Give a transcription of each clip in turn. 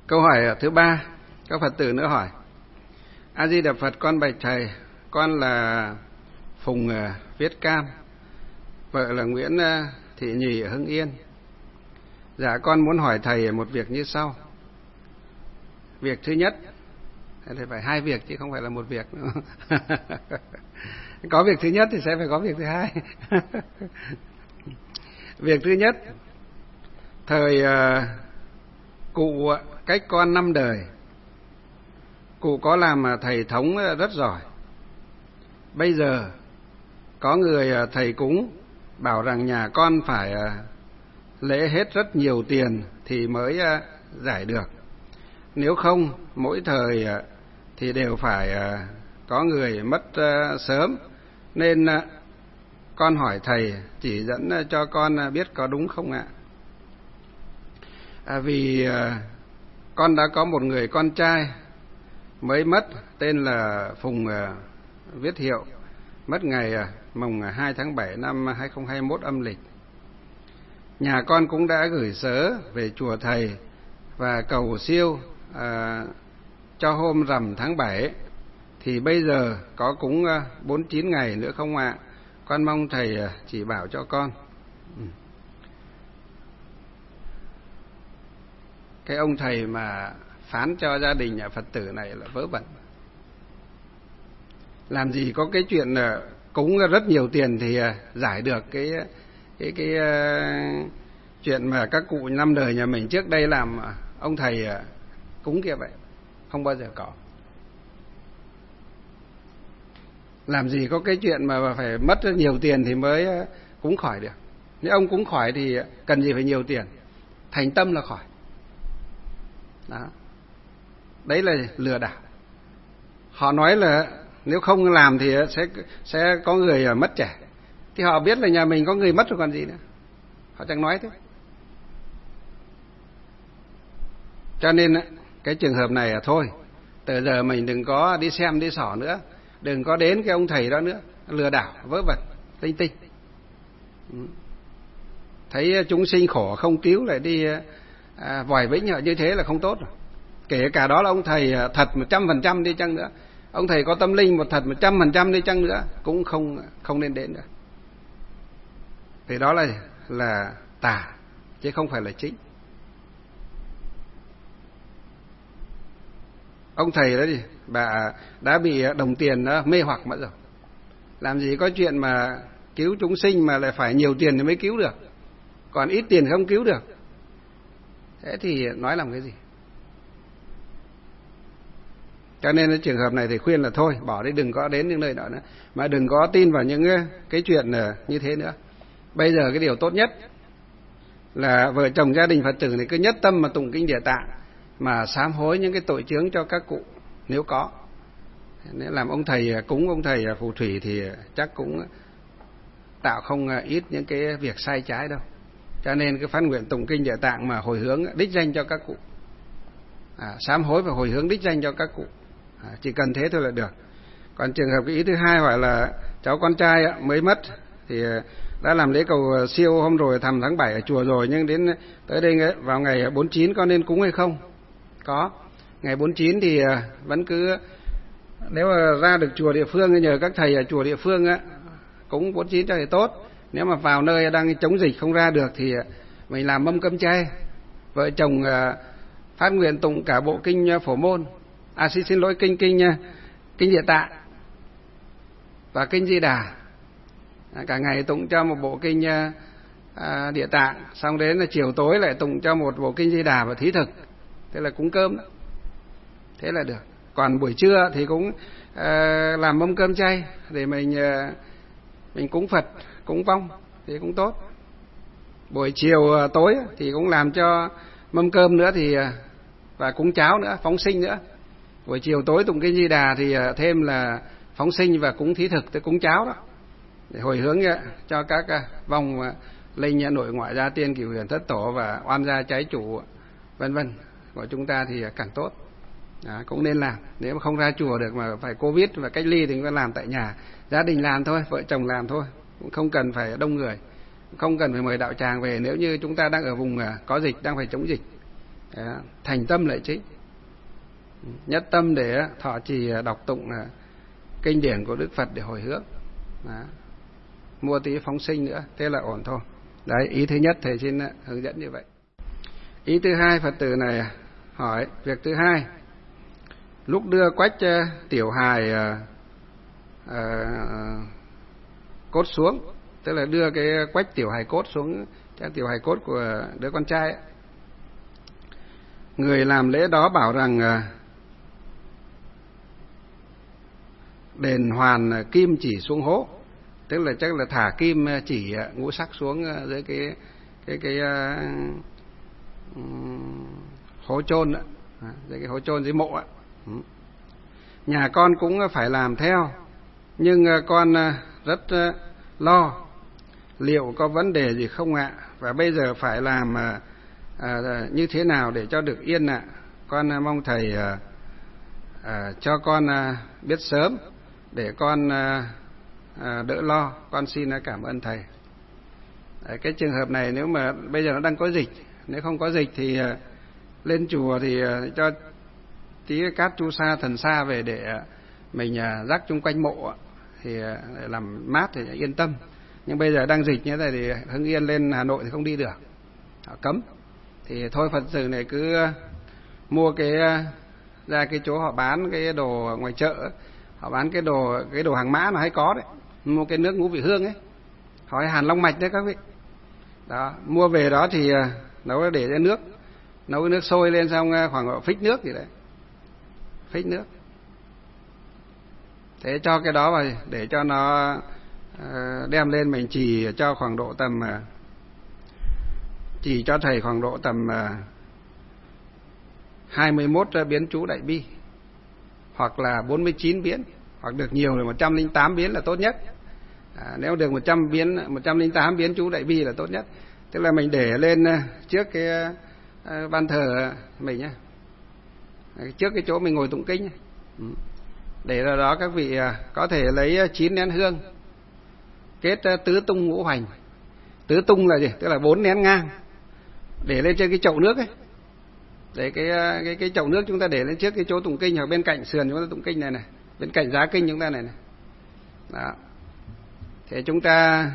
Câu hỏi thứ 3, các Phật tử nữa hỏi: A Di Đà Phật, con bạch thầy, con là Phùng Viết Cam, vợ là Nguyễn Thị Nhì ở Hưng Yên. Dạ, con muốn hỏi thầy một việc như sau. Việc thứ nhất, thì phải 2 việc chứ không phải là một việc nữa. Có việc thứ nhất thì sẽ phải có việc thứ hai. Việc thứ nhất, thời cụ cách con 5 đời, cụ có làm thầy thống rất giỏi. Bây giờ có người thầy cúng bảo rằng nhà con phải lễ hết rất nhiều tiền thì mới giải được. Nếu không, mỗi thời thì đều phải có người mất sớm. Nên con hỏi thầy chỉ dẫn cho con biết có đúng không ạ? Vì con đã có một người con trai mới mất, tên là Phùng Viết Hiệu, mất ngày mùng 2 tháng 7 năm 2021 âm lịch. Nhà con cũng đã gửi sớ về chùa thầy và cầu siêu cho hôm rằm tháng 7. Thì bây giờ có cúng 49 ngày nữa không ạ? Con mong thầy chỉ bảo cho con. Cái ông thầy mà phán cho gia đình nhà Phật tử này là vớ vẩn. Làm gì có cái chuyện cúng rất nhiều tiền thì giải được cái chuyện mà các cụ 5 đời nhà mình trước đây làm ông thầy cúng kia vậy. Không bao giờ có. Làm gì có cái chuyện mà phải mất rất nhiều tiền thì mới cúng khỏi được. Nếu ông cúng khỏi thì cần gì phải nhiều tiền. Thành tâm là khỏi. Đó. Đấy là lừa đảo. Họ nói là nếu không làm thì sẽ có người mất trẻ. Thì họ biết là nhà mình có người mất rồi còn gì nữa. Họ chẳng nói thế. Cho nên cái trường hợp này là thôi, từ giờ mình đừng có đi xem đi xỏ nữa, đừng có đến cái ông thầy đó nữa, lừa đảo vớ vẩn tinh tinh. Thấy chúng sinh khổ không cứu lại đi vòi vĩnh họ như thế là không tốt rồi. Kể cả đó là ông thầy thật 100% đi chăng nữa, ông thầy có tâm linh một thật 100% đi chăng nữa cũng không nên đến nữa. Thì đó là tà chứ không phải là chính. Ông thầy đó thì bà đã bị đồng tiền đó mê hoặc mất rồi. Làm gì có chuyện mà cứu chúng sinh mà lại phải nhiều tiền thì mới cứu được, còn ít tiền không cứu được. Thế thì nói làm cái gì? Cho nên cái trường hợp này thì khuyên là thôi, bỏ đi, đừng có đến những nơi đó nữa, mà đừng có tin vào những cái chuyện như thế nữa. Bây giờ cái điều tốt nhất là vợ chồng gia đình Phật tử này cứ nhất tâm mà tụng kinh Địa Tạng, mà sám hối những cái tội chướng cho các cụ nếu có. Nếu làm ông thầy cúng, ông thầy phù thủy thì chắc cũng tạo không ít những cái việc sai trái đâu. Cho nên cái phát nguyện tụng kinh Địa Tạng mà hồi hướng đích danh cho các cụ, sám hối và hồi hướng đích danh cho các cụ, chỉ cần thế thôi là được. Còn trường hợp cái ý thứ hai gọi là cháu con trai mới mất thì đã làm lễ cầu siêu hôm rồi thằm tháng 7 ở chùa rồi, nhưng đến tới đây vào ngày 49 có nên cúng hay không? Có. Ngày 49 thì vẫn cứ, nếu mà ra được chùa địa phương nhờ các thầy ở chùa địa phương cúng 49 cho thì tốt. Nếu mà vào nơi đang chống dịch không ra được thì mình làm mâm cơm chay. Vợ chồng phát nguyện tụng cả bộ kinh Phổ Môn, xin lỗi, kinh Địa Tạng và kinh Di Đà. Cả ngày tụng cho một bộ kinh Địa Tạng, xong đến là chiều tối lại tụng cho một bộ kinh Di Đà và thí thực. Thế là cúng cơm đó. Thế là được. Còn buổi trưa thì cũng làm mâm cơm chay để mình cúng Phật, cúng vong thì cũng tốt. Buổi chiều tối thì cũng làm cho mâm cơm nữa thì và cúng cháo nữa, phóng sinh nữa. Buổi chiều tối tụng kinh Di Đà thì thêm là phóng sinh và cúng thí thực, tới cúng cháo đó, để hồi hướng cho các vong linh nội ngoại gia tiên cửu huyền thất tổ và oan gia trái chủ vân vân của chúng ta thì càng tốt. Cũng nên làm. Nếu mà không ra chùa được mà phải Covid và cách ly thì chúng ta làm tại nhà, gia đình làm thôi, vợ chồng làm thôi, cũng không cần phải đông người, không cần phải mời đạo tràng về nếu như chúng ta đang ở vùng có dịch, đang phải chống dịch. thành tâm lại chính, nhất tâm để thọ trì đọc tụng kinh điển của Đức Phật để hồi hướng. Mua tí phóng sinh nữa, thế là ổn thôi. Đấy, ý thứ nhất thầy xin hướng dẫn như vậy. Ý thứ hai, Phật tử này hỏi việc thứ hai, lúc đưa quách tiểu hài cốt xuống, tức là đưa cái quách tiểu hài cốt xuống, tiểu hài cốt của đứa con trai ấy. Người làm lễ đó bảo rằng đền hoàn kim chỉ xuống hố, tức là chắc là thả kim chỉ ngũ sắc xuống dưới cái hố chôn đó, dưới cái hố chôn dưới mộ. Nhà con cũng phải làm theo, nhưng con rất lo liệu có vấn đề gì không ạ? Và bây giờ phải làm như thế nào để cho được yên ạ? Con mong thầy cho con biết sớm để con đỡ lo. Con xin cảm ơn thầy. Cái trường hợp này nếu mà bây giờ nó đang có dịch, nếu không có dịch thì lên chùa thì cho tí cát chu sa thần sa về để mình rắc chung quanh mộ thì làm mát thì yên tâm. Nhưng bây giờ đang dịch như thế này thì Hưng Yên lên Hà Nội thì không đi được, họ cấm. Thì thôi Phật tử này cứ mua ra cái chỗ họ bán cái đồ ngoài chợ, họ bán cái đồ hàng mã nó hay có đấy, mua cái nước ngũ vị hương ấy, hỏi Hàn Long Mạch đấy các vị. Đó, mua về đó thì nấu để ra nước, nấu cái nước sôi lên xong khoảng phích nước gì đấy, phích nước. Thế cho cái đó vào để cho nó đem lên mình chỉ cho khoảng độ tầm chỉ cho thầy khoảng độ tầm 21 biến chú đại bi, hoặc là 49 biến, hoặc được nhiều là 108 biến là tốt nhất. Nếu được 108 biến chú đại bi là tốt nhất. Tức là mình để lên trước cái ban thờ mình nhé, trước cái chỗ mình ngồi tụng kinh, để ra đó các vị có thể lấy 9 nén hương kết tứ tung ngũ hoành. Tứ tung là gì? Tức là 4 nén ngang để lên trên cái chậu nước ấy, để cái chậu nước chúng ta để lên trước cái chỗ tụng kinh, hoặc bên cạnh sườn chúng ta tụng kinh này, bên cạnh giá kinh chúng ta này. Đó. Thế chúng ta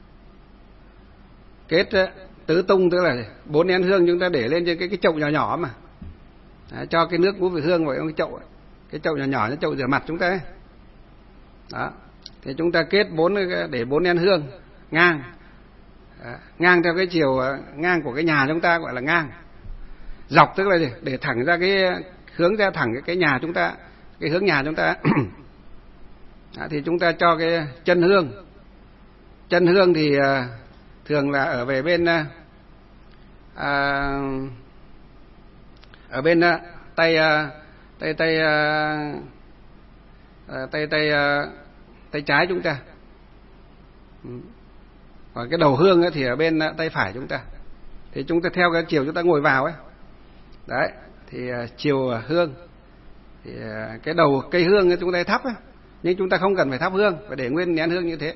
kết tứ tung, tức là 4 nén hương chúng ta để lên trên cái chậu nhỏ nhỏ mà. Đó, cho cái nước ngũ vị hương vào cái chậu ấy. Cái chậu nhỏ nhỏ, cái chậu rửa mặt chúng ta ấy. Đó. Thì chúng ta kết để 4 nén hương ngang. Đó. Ngang theo cái chiều ngang của cái nhà chúng ta, gọi là ngang. Dọc tức là gì? Để thẳng ra cái hướng ra thẳng cái nhà chúng ta, cái hướng nhà chúng ta. Đó, thì chúng ta cho cái chân hương. Chân hương thì thường là ở về bên ở bên tay trái chúng ta. Còn cái đầu hương thì ở bên tay phải chúng ta. Thì chúng ta theo cái chiều chúng ta ngồi vào ấy. Đấy, thì chiều hương thì cái đầu cây hương chúng ta thắp ấy. Nhưng chúng ta không cần phải thắp hương, phải để nguyên nén hương như thế.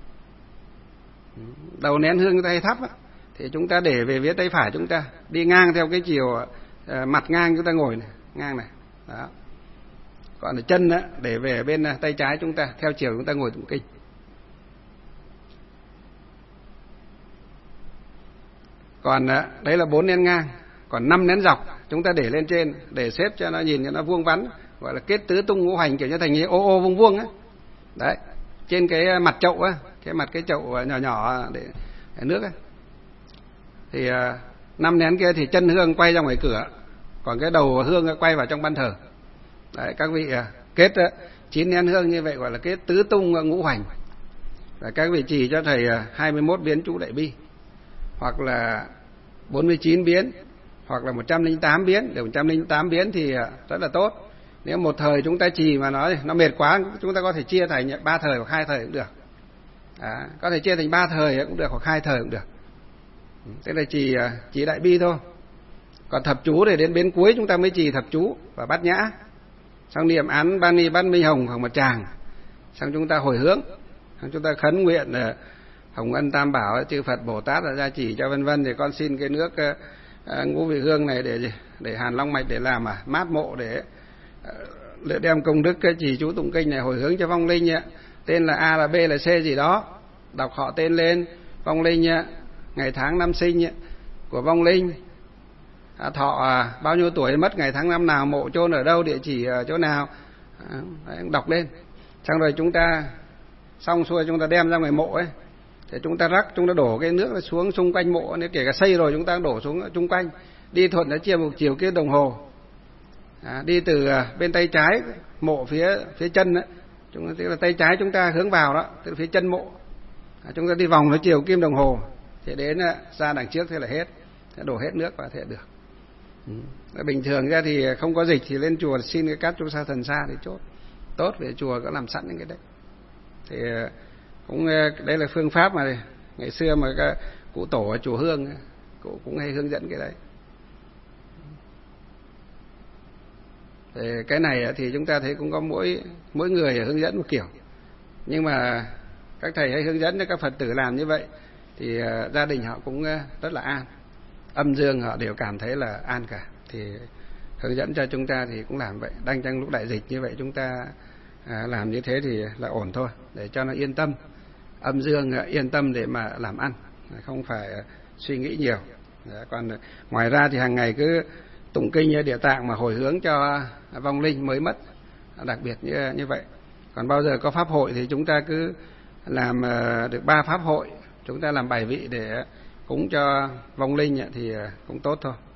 Đầu nén hương chúng ta hay thắp ấy, thì chúng ta để về phía tay phải chúng ta, đi ngang theo cái chiều mặt ngang chúng ta ngồi này, ngang này. Đó. Còn ở chân để về bên tay trái chúng ta, theo chiều chúng ta ngồi tụng kinh. Còn đấy là 4 nén ngang. Còn 5 nén dọc chúng ta để lên trên, để xếp cho nó nhìn cho nó vuông vắn, gọi là kết tứ tung ngũ hành, kiểu như thành như ô ô vuông vuông á. Đấy, trên cái mặt chậu á, cái chậu nhỏ nhỏ để nước á. Thì 5 nén kia thì chân hương quay ra ngoài cửa, còn cái đầu hương quay vào trong ban thờ. Đấy, các vị kết 9 nén hương như vậy gọi là kết tứ tung ngũ hành. Và các vị chỉ cho thầy 21 biến chú đại bi, hoặc là 49 biến, hoặc là 108 biến. Để 108 biến thì rất là tốt. Nếu một thời chúng ta trì mà nó mệt quá, chúng ta có thể chia thành 3 thời hoặc 2 thời cũng được. Đó, có thể chia thành 3 thời cũng được, hoặc 2 thời cũng được. Thế là trì đại bi thôi. Còn thập chú thì đến bên cuối chúng ta mới trì thập chú và bát nhã. Xong niệm án ban ni bát minh hồng hoặc một tràng. Xong chúng ta hồi hướng. Xong chúng ta khấn nguyện hồng ân tam bảo chư Phật Bồ Tát là gia chỉ cho vân vân. Thì con xin cái nước ngũ vị hương này để hàn long mạch, để làm mát mộ, để đem công đức cái trì chú tụng kinh này hồi hướng cho vong linh ạ. Tên là A là B là C gì đó, đọc họ tên lên, vong linh ngày tháng năm sinh của vong linh, thọ bao nhiêu tuổi, mất ngày tháng năm nào, mộ chôn ở đâu, địa chỉ ở chỗ nào, đọc lên. Xong rồi chúng ta xong xuôi, chúng ta đem ra ngoài mộ ấy, để chúng ta rắc, chúng ta đổ cái nước xuống xung quanh mộ, nếu kể cả xây rồi chúng ta đổ xuống xung quanh, đi thuận nó chia một chiều kia đồng hồ. Đi từ bên tay trái mộ phía chân đó, tức là tay trái chúng ta hướng vào đó, từ phía chân mộ, chúng ta đi vòng nó chiều kim đồng hồ, thì đến ra đằng trước thế là hết, sẽ đổ hết nước vào thế được. Bình thường ra thì không có dịch thì lên chùa xin cái cát chu sa thần sa thì chốt tốt, để chùa có làm sẵn những cái đấy. Thì cũng đây là phương pháp mà ngày xưa mà các cụ tổ ở chùa Hương cụ cũng hay hướng dẫn cái đấy. Thì cái này thì chúng ta thấy cũng có mỗi người hướng dẫn một kiểu, nhưng mà các thầy hay hướng dẫn cho các Phật tử làm như vậy thì gia đình họ cũng rất là an, âm dương họ đều cảm thấy là an cả. Thì hướng dẫn cho chúng ta thì cũng làm vậy. Đang trong lúc đại dịch như vậy chúng ta làm như thế thì là ổn thôi, để cho nó yên tâm, âm dương yên tâm để mà làm ăn, không phải suy nghĩ nhiều. Còn ngoài ra thì hàng ngày cứ tụng kinh Địa Tạng mà hồi hướng cho vong linh mới mất, đặc biệt như vậy. Còn bao giờ có pháp hội thì chúng ta cứ làm được 3 pháp hội, chúng ta làm bài vị để cúng cho vong linh thì cũng tốt thôi.